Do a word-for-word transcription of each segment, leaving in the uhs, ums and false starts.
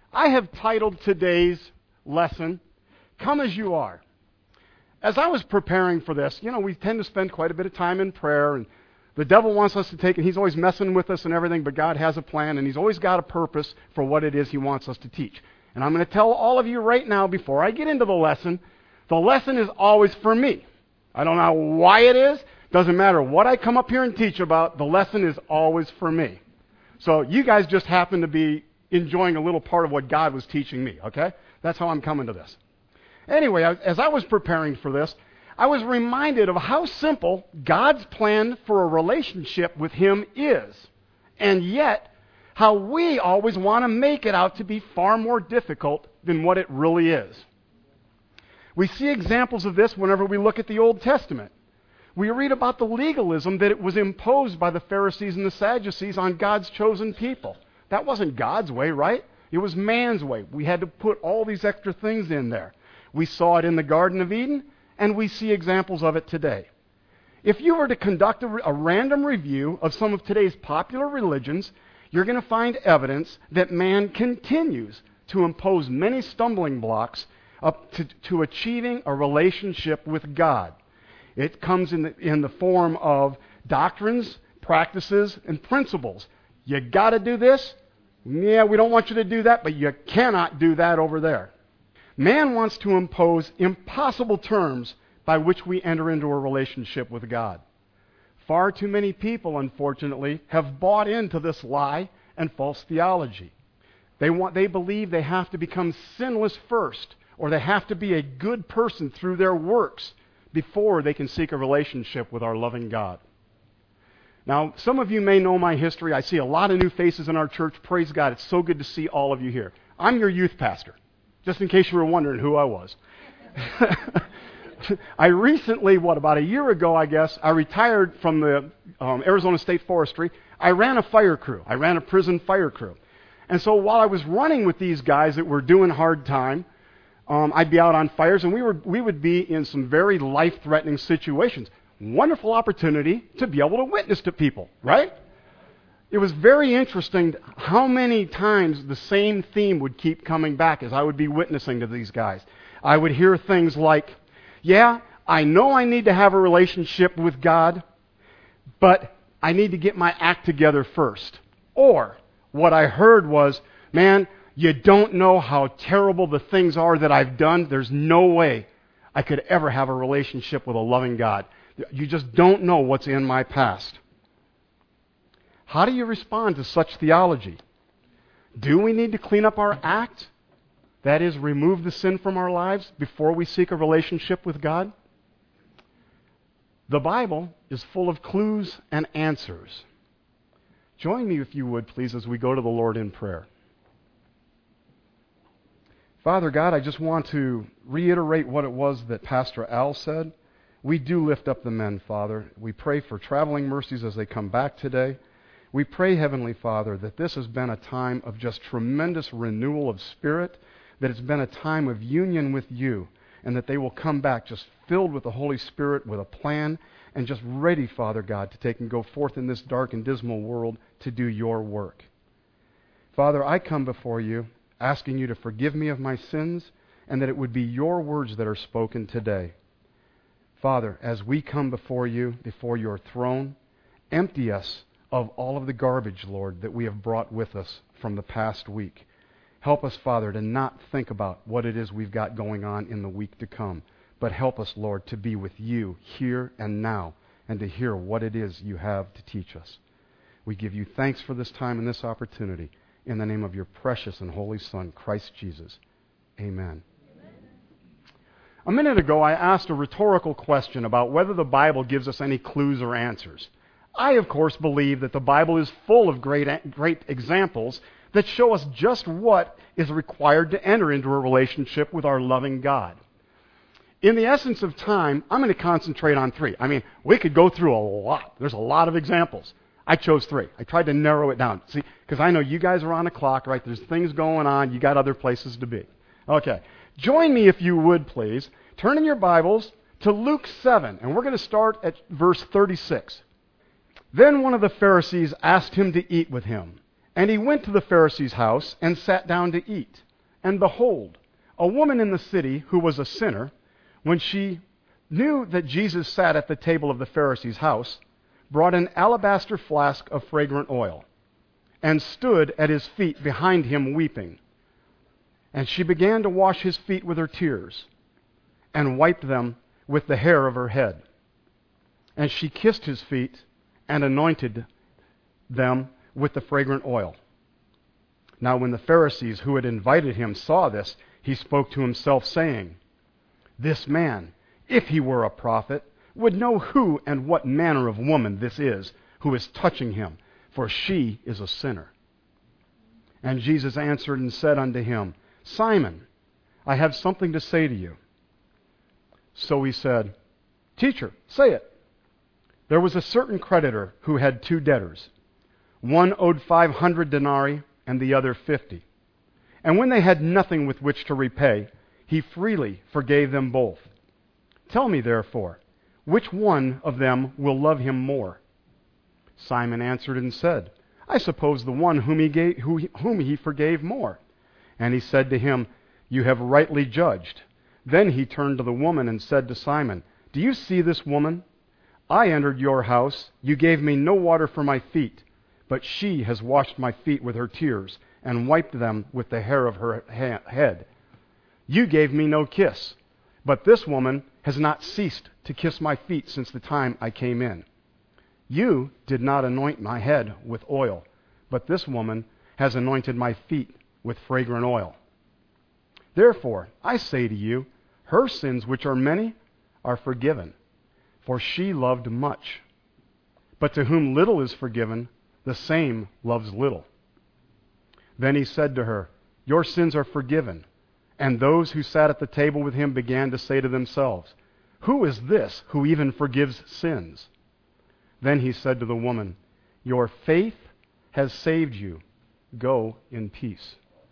I have titled today's lesson, Come As You Are. As I was preparing for this, you know, we tend to spend quite a bit of time in prayer, and the devil wants us to take it. He's always messing with us and everything, but God has a plan, and he's always got a purpose for what it is he wants us to teach. And I'm going to tell all of you right now, before I get into the lesson, the lesson is always for me. I don't know why it is. Doesn't matter what I come up here and teach about, the lesson is always for me. So you guys just happen to be enjoying a little part of what God was teaching me, okay? That's how I'm coming to this. Anyway, as I was preparing for this, I was reminded of how simple God's plan for a relationship with him is, and yet how we always want to make it out to be far more difficult than what it really is. We see examples of this whenever we look at the Old Testament. We read about the legalism that it was imposed by the Pharisees and the Sadducees on God's chosen people. That wasn't God's way, right? It was man's way. We had to put all these extra things in there. We saw it in the Garden of Eden, and we see examples of it today. If you were to conduct a, a random review of some of today's popular religions, you're going to find evidence that man continues to impose many stumbling blocks up to, to achieving a relationship with God. It comes in the, in the form of doctrines, practices, and principles. You got to do this? Yeah, we don't want you to do that, but you cannot do that over there. Man wants to impose impossible terms by which we enter into a relationship with God. Far too many people, unfortunately, have bought into this lie and false theology. They want, they believe they have to become sinless first, or they have to be a good person through their works before they can seek a relationship with our loving God. Now, some of you may know my history. I see a lot of new faces in our church. Praise God. It's so good to see all of you here. I'm your youth pastor, just in case you were wondering who I was. I recently, what, about a year ago, I guess, I retired from the um, Arizona State Forestry. I ran a fire crew. I ran a prison fire crew. And so while I was running with these guys that were doing hard time, um, I'd be out on fires, and we were we would be in some very life-threatening situations. Wonderful opportunity to be able to witness to people, right? It was very interesting how many times the same theme would keep coming back as I would be witnessing to these guys. I would hear things like, yeah, I know I need to have a relationship with God, but I need to get my act together first. Or what I heard was, man, you don't know how terrible the things are that I've done. There's no way I could ever have a relationship with a loving God. You just don't know what's in my past. How do you respond to such theology? Do we need to clean up our act? That is, remove the sin from our lives before we seek a relationship with God? The Bible is full of clues and answers. Join me, if you would, please, as we go to the Lord in prayer. Father God, I just want to reiterate what it was that Pastor Al said. We do lift up the men, Father. We pray for traveling mercies as they come back today. We pray, Heavenly Father, that this has been a time of just tremendous renewal of spirit, that it's been a time of union with you, and that they will come back just filled with the Holy Spirit, with a plan, and just ready, Father God, to take and go forth in this dark and dismal world to do your work. Father, I come before you asking you to forgive me of my sins, and that it would be your words that are spoken today. Father, as we come before you, before your throne, empty us of all of the garbage, Lord, that we have brought with us from the past week. Help us, Father, to not think about what it is we've got going on in the week to come, but help us, Lord, to be with you here and now, and to hear what it is you have to teach us. We give you thanks for this time and this opportunity. In the name of your precious and holy Son, Christ Jesus. Amen. A minute ago, I asked a rhetorical question about whether the Bible gives us any clues or answers. I, of course, believe that the Bible is full of great, great examples that show us just what is required to enter into a relationship with our loving God. In the essence of time, I'm going to concentrate on three. I mean, we could go through a lot. There's a lot of examples. I chose three. I tried to narrow it down. See, because I know you guys are on a clock, right? There's things going on. You got other places to be. Okay. Join me, if you would, please. Turn in your Bibles to Luke seven, and we're going to start at verse thirty-six. Then one of the Pharisees asked him to eat with him, And he went to the Pharisee's house and sat down to eat. And behold, a woman in the city who was a sinner, when she knew that Jesus sat at the table of the Pharisee's house, brought an alabaster flask of fragrant oil, and stood at his feet behind him weeping. And she began to wash his feet with her tears, and wiped them with the hair of her head. And she kissed his feet, and anointed them with the fragrant oil. Now when the Pharisees who had invited him saw this, he spoke to himself, saying, This man, if he were a prophet, would know who and what manner of woman this is who is touching him, for she is a sinner. And Jesus answered and said unto him, Simon, I have something to say to you. So he said, Teacher, say it. There was a certain creditor who had two debtors. One owed five hundred denarii, and the other fifty. And when they had nothing with which to repay, he freely forgave them both. Tell me, therefore, which one of them will love him more? Simon answered and said, I suppose the one whom he, gave, who, whom he forgave more. And he said to him, You have rightly judged. Then he turned to the woman and said to Simon, Do you see this woman? I entered your house. You gave me no water for my feet, but she has washed my feet with her tears and wiped them with the hair of her ha- head. You gave me no kiss, but this woman has not ceased to kiss my feet since the time I came in. You did not anoint my head with oil, but this woman has anointed my feet with fragrant oil. Therefore, I say to you, her sins, which are many, are forgiven, for she loved much. But to whom little is forgiven, the same loves little. Then he said to her, Your sins are forgiven. And those who sat at the table with him began to say to themselves, Who is this who even forgives sins? Then he said to the woman, Your faith has saved you. Go in peace.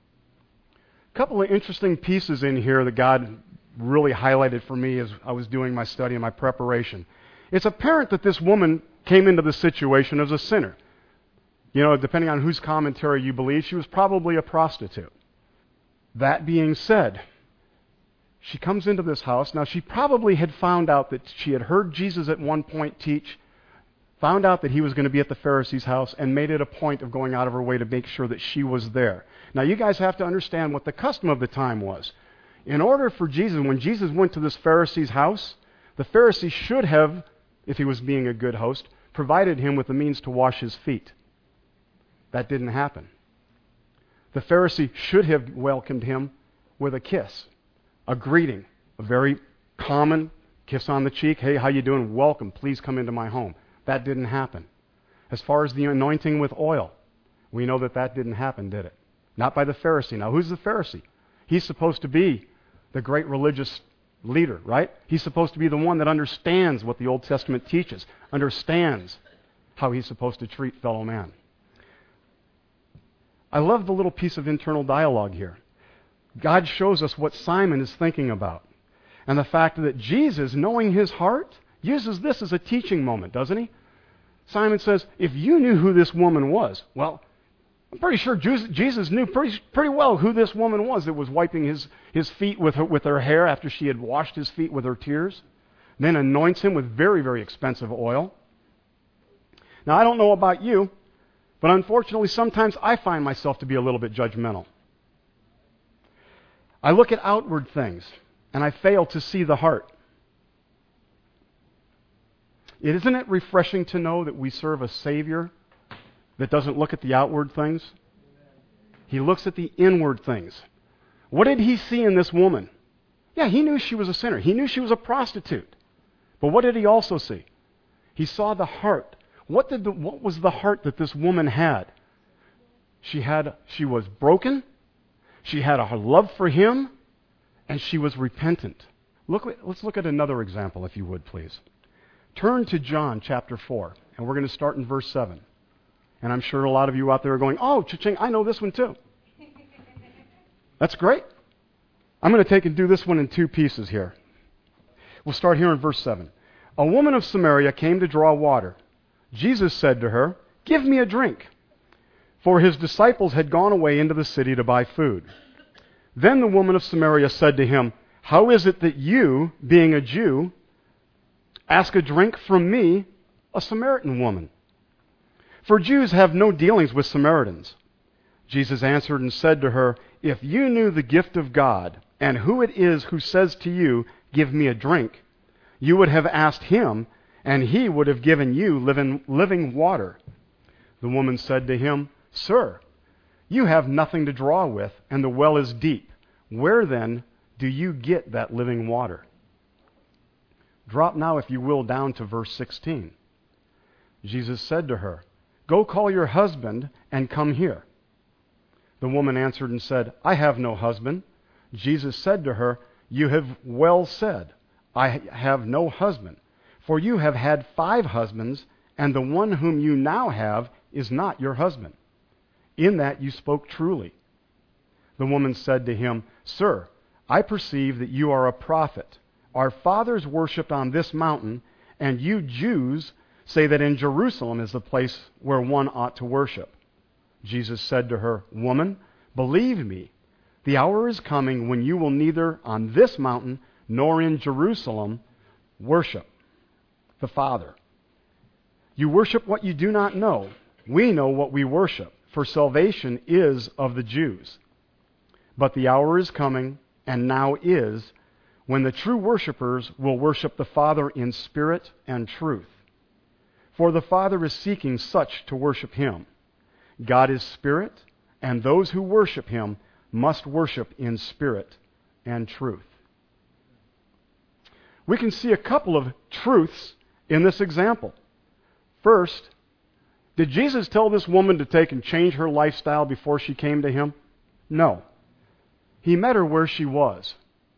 A couple of interesting pieces in here that God really highlighted for me as I was doing my study and my preparation. It's apparent that this woman came into the situation as a sinner. You know, depending on whose commentary you believe, she was probably a prostitute. That being said, she comes into this house. Now, she probably had found out that she had heard Jesus at one point teach, found out that he was going to be at the Pharisee's house, and made it a point of going out of her way to make sure that she was there. Now, you guys have to understand what the custom of the time was. In order for Jesus, when Jesus went to this Pharisee's house, the Pharisee should have, if he was being a good host, provided him with the means to wash his feet. That didn't happen. The Pharisee should have welcomed him with a kiss, a greeting, a very common kiss on the cheek. Hey, how you doing? Welcome. Please come into my home. That didn't happen. As far as the anointing with oil, we know that that didn't happen, did it? Not by the Pharisee. Now, who's the Pharisee? He's supposed to be the great religious leader, right? He's supposed to be the one that understands what the Old Testament teaches, understands how he's supposed to treat fellow man. I love the little piece of internal dialogue here. God shows us what Simon is thinking about. And the fact that Jesus, knowing his heart, uses this as a teaching moment, doesn't he? Simon says, if you knew who this woman was, well, I'm pretty sure Jesus knew pretty, pretty well who this woman was that was wiping his, his feet with her, with her hair after she had washed his feet with her tears, then anoints him with very, very expensive oil. Now, I don't know about you, but unfortunately, sometimes I find myself to be a little bit judgmental. I look at outward things, and I fail to see the heart. Isn't it refreshing to know that we serve a Savior that doesn't look at the outward things? He looks at the inward things. What did he see in this woman? Yeah, he knew she was a sinner. He knew she was a prostitute. But what did he also see? He saw the heart. What did the, what was the heart that this woman had? She had she was broken. She had a love for him, and she was repentant. Look, let's look at another example, if you would, please. Turn to John chapter four, and we're going to start in verse seven. And I'm sure a lot of you out there are going, oh, cha-ching, I know this one too. That's great. I'm going to take and do this one in two pieces here. We'll start here in verse seven. A woman of Samaria came to draw water. Jesus said to her, give me a drink. for his disciples had gone away into the city to buy food. Then the woman of Samaria said to him, "How is it that you, being a Jew, ask a drink from me, a Samaritan woman? For Jews have no dealings with Samaritans." Jesus answered and said to her, "If you knew the gift of God, and who it is who says to you, 'Give me a drink,' you would have asked him, and he would have given you living, living water." The woman said to him, "Sir, you have nothing to draw with, and the well is deep. Where then do you get that living water?" Drop now, if you will, down to verse sixteen. Jesus said to her, "Go call your husband and come here." The woman answered and said, "I have no husband." Jesus said to her, "You have well said, 'I have no husband,' for you have had five husbands, and the one whom you now have is not your husband. In that you spoke truly." The woman said to him, "Sir, I perceive that you are a prophet. Our fathers worshipped on this mountain, and you Jews say that in Jerusalem is the place where one ought to worship." Jesus said to her, "Woman, believe me, the hour is coming when you will neither on this mountain nor in Jerusalem worship the Father. You worship what you do not know. We know what we worship, for salvation is of the Jews. But the hour is coming, and now is, when the true worshipers will worship the Father in spirit and truth. For the Father is seeking such to worship him. God is spirit, and those who worship him must worship in spirit and truth." We can see a couple of truths in this example. First, did Jesus tell this woman to take and change her lifestyle before she came to him? No. He met her where she was.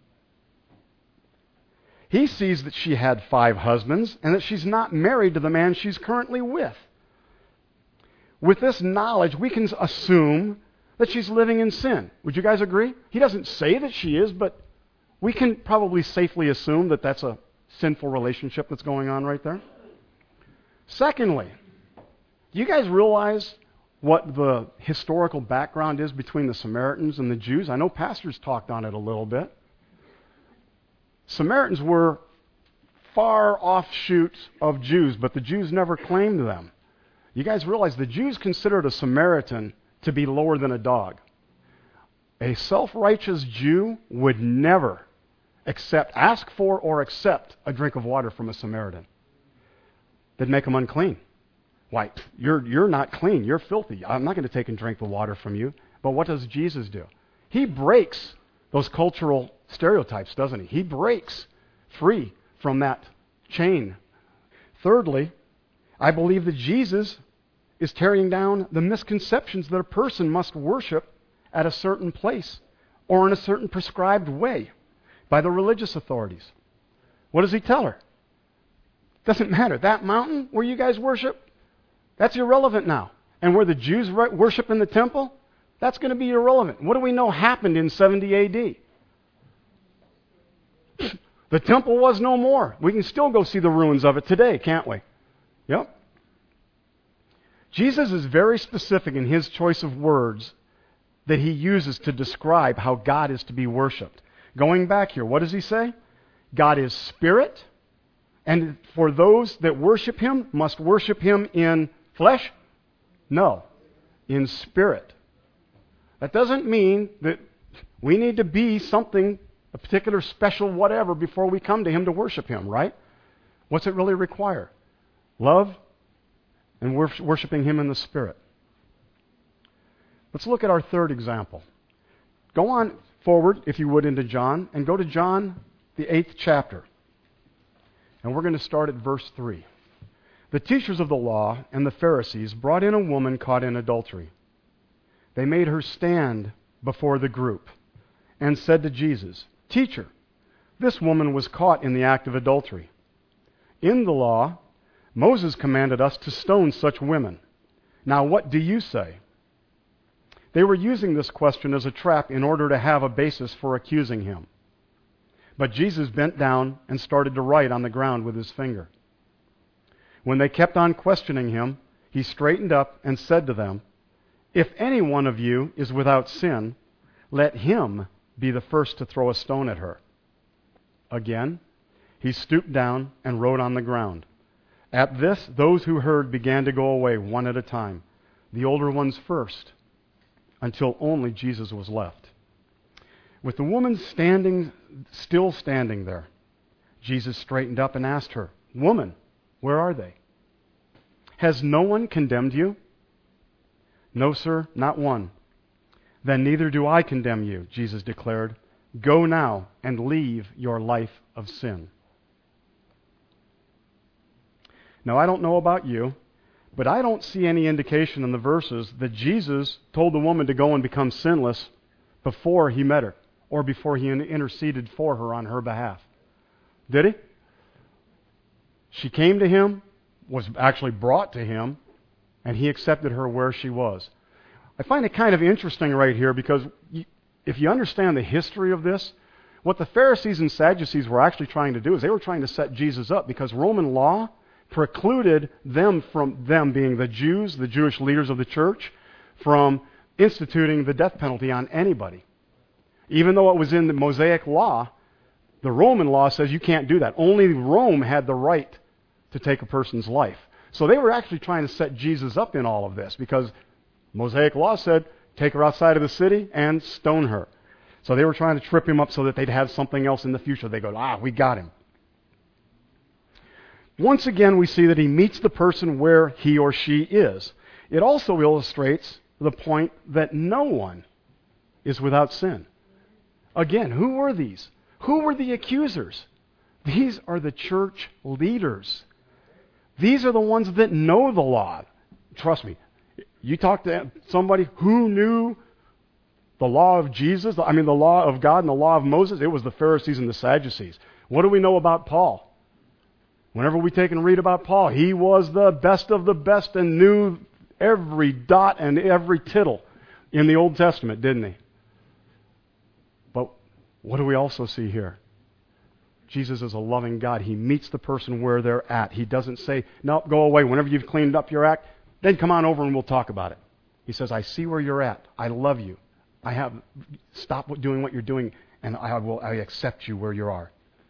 He sees that she had five husbands and that she's not married to the man she's currently with. With this knowledge, we can assume that she's living in sin. Would you guys agree? He doesn't say that she is, but we can probably safely assume that that's a sinful relationship that's going on right there. Secondly, do you guys realize what the historical background is between the Samaritans and the Jews? I know pastors talked on it a little bit. Samaritans were far offshoots of Jews, but the Jews never claimed them. You guys realize the Jews considered a Samaritan to be lower than a dog. A self-righteous Jew would never accept, ask for or accept a drink of water from a Samaritan. They'd make them unclean. Why, you're, you're not clean. You're filthy. I'm not going to take and drink the water from you. But what does Jesus do? He breaks those cultural stereotypes, doesn't he? He breaks free from that chain. Thirdly, I believe that Jesus is tearing down the misconceptions that a person must worship at a certain place or in a certain prescribed way by the religious authorities. What does he tell her? Doesn't matter. That mountain where you guys worship, that's irrelevant now. And where the Jews worship in the temple, that's going to be irrelevant. What do we know happened in seventy A D? The temple was no more. We can still go see the ruins of it today, can't we? Yep. Jesus is very specific in his choice of words that he uses to describe how God is to be worshipped. Going back here, what does he say? God is spirit, and for those that worship him must worship him in flesh? No, in spirit. That doesn't mean that we need to be something, a particular special whatever, before we come to him to worship him, right? What's it really require? Love and worshiping him in the spirit. Let's look at our third example. Go on forward, if you would, into John, and go to John, the eighth chapter. And we're going to start at verse three. The teachers of the law and the Pharisees brought in a woman caught in adultery. They made her stand before the group and said to Jesus, "Teacher, this woman was caught in the act of adultery. In the law, Moses commanded us to stone such women. Now what do you say?" They were using this question as a trap in order to have a basis for accusing him. But Jesus bent down and started to write on the ground with his finger. When they kept on questioning him, he straightened up and said to them, If any one of you is without sin, let him be the first to throw a stone at her." Again, he stooped down and wrote on the ground. At this, those who heard began to go away one at a time, the older ones first, until only Jesus was left. With the woman standing, still standing there, Jesus straightened up and asked her, "Woman, where are they? Has no one condemned you?" "No, sir, not one." "Then neither do I condemn you," Jesus declared. "Go now and leave your life of sin." Now, I don't know about you, but I don't see any indication in the verses that Jesus told the woman to go and become sinless before he met her or before he interceded for her on her behalf. Did he? She came to him, was actually brought to him, and he accepted her where she was. I find it kind of interesting right here because if you understand the history of this, what the Pharisees and Sadducees were actually trying to do is they were trying to set Jesus up because Roman law precluded them from them being the Jews, the Jewish leaders of the church, from instituting the death penalty on anybody. Even though it was in the Mosaic law, the Roman law says you can't do that. Only Rome had the right to take a person's life. So they were actually trying to set Jesus up in all of this because Mosaic law said take her outside of the city and stone her. So they were trying to trip him up so that they'd have something else in the future. They go, ah, we got him. Once again, we see that he meets the person where he or she is. It also illustrates the point that no one is without sin. Again, who were these? Who were the accusers? These are the church leaders. These are the ones that know the law. Trust me, you talk to somebody who knew the law of Jesus, I mean the law of God and the law of Moses, it was the Pharisees and the Sadducees. What do we know about Paul? Whenever we take and read about Paul, he was the best of the best and knew every dot and every tittle in the Old Testament, didn't he? But what do we also see here? Jesus is a loving God. He meets the person where they're at. He doesn't say, no, go away. Whenever you've cleaned up your act, then come on over and we'll talk about it. He says, I see where you're at. I love you. I have, stop doing what you're doing and I will, I accept you where you are.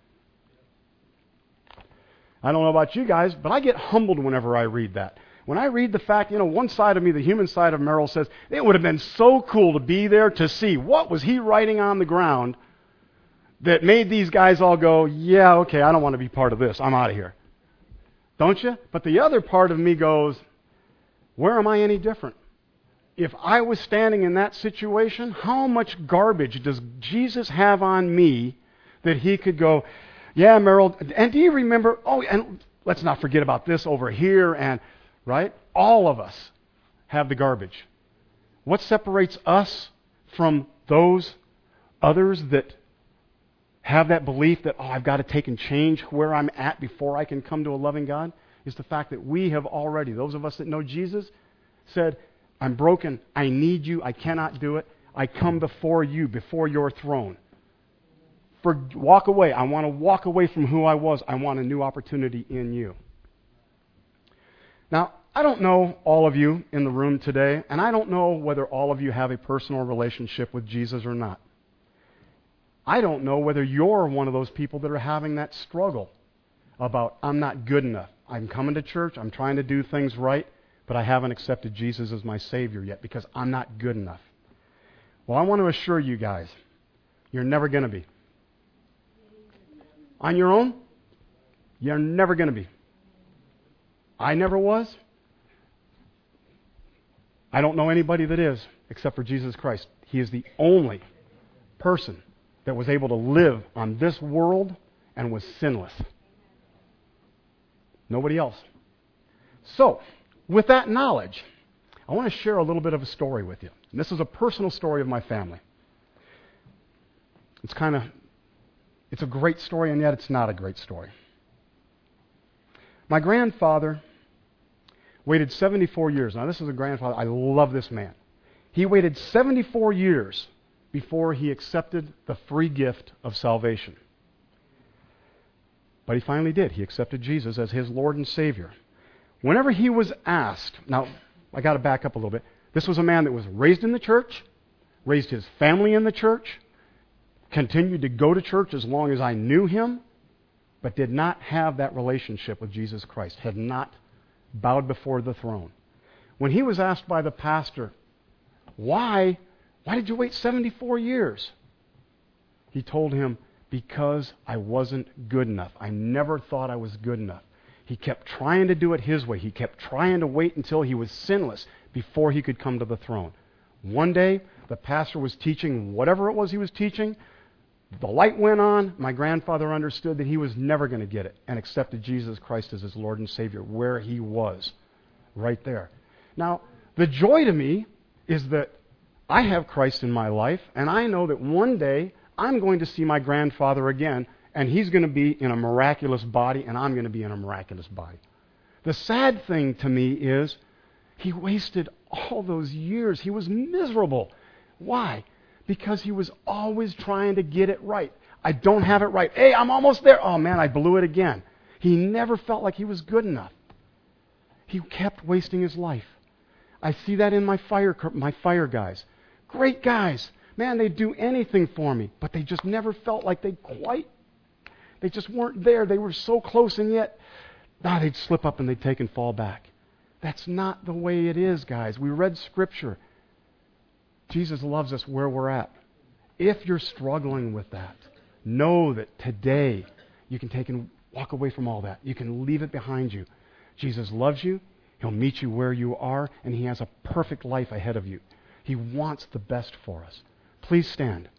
I don't know about you guys, but I get humbled whenever I read that. When I read the fact, you know, one side of me, the human side of Merrill says, it would have been so cool to be there to see what was he writing on the ground that made these guys all go, yeah, okay, I don't want to be part of this. I'm out of here. Don't you? But the other part of me goes, where am I any different? If I was standing in that situation, how much garbage does Jesus have on me that he could go, yeah, Merrill, and do you remember, oh, and let's not forget about this over here, and, right? All of us have the garbage. What separates us from those others that have that belief that, oh, I've got to take and change where I'm at before I can come to a loving God, is the fact that we have already, those of us that know Jesus, said, I'm broken, I need you, I cannot do it, I come before you, before your throne. For walk away. I want to walk away from who I was. I want a new opportunity in you. Now, I don't know all of you in the room today, and I don't know whether all of you have a personal relationship with Jesus or not. I don't know whether you're one of those people that are having that struggle about, I'm not good enough. I'm coming to church, I'm trying to do things right, but I haven't accepted Jesus as my Savior yet because I'm not good enough. Well, I want to assure you guys, you're never going to be. On your own, you're never going to be. I never was. I don't know anybody that is except for Jesus Christ. He is the only person that was able to live on this world and was sinless. Nobody else. So, with that knowledge, I want to share a little bit of a story with you. And this is a personal story of my family. It's kind of It's a great story, and yet it's not a great story. My grandfather waited seventy-four years. Now, this is a grandfather. I love this man. He waited seventy-four years before he accepted the free gift of salvation. But he finally did. He accepted Jesus as his Lord and Savior. Whenever he was asked, now, I got to back up a little bit. This was a man that was raised in the church, raised his family in the church, continued to go to church as long as I knew him, but did not have that relationship with Jesus Christ, had not bowed before the throne. When he was asked by the pastor, why, why did you wait seventy-four years? He told him, because I wasn't good enough. I never thought I was good enough. He kept trying to do it his way. He kept trying to wait until he was sinless before he could come to the throne. One day, the pastor was teaching whatever it was he was teaching. The light went on. My grandfather understood that he was never going to get it and accepted Jesus Christ as his Lord and Savior where he was, right there. Now, the joy to me is that I have Christ in my life, and I know that one day I'm going to see my grandfather again, and he's going to be in a miraculous body, and I'm going to be in a miraculous body. The sad thing to me is he wasted all those years. He was miserable. Why? Because he was always trying to get it right. I don't have it right. Hey, I'm almost there. Oh, man, I blew it again. He never felt like he was good enough. He kept wasting his life. I see that in my fire, my fire guys. Great guys. Man, they'd do anything for me, but they just never felt like they quite, they just weren't there. They were so close, and yet, ah, they'd slip up and they'd take and fall back. That's not the way it is, guys. We read Scripture. Jesus loves us where we're at. If you're struggling with that, know that today you can take and walk away from all that. You can leave it behind you. Jesus loves you. He'll meet you where you are, and He has a perfect life ahead of you. He wants the best for us. Please stand.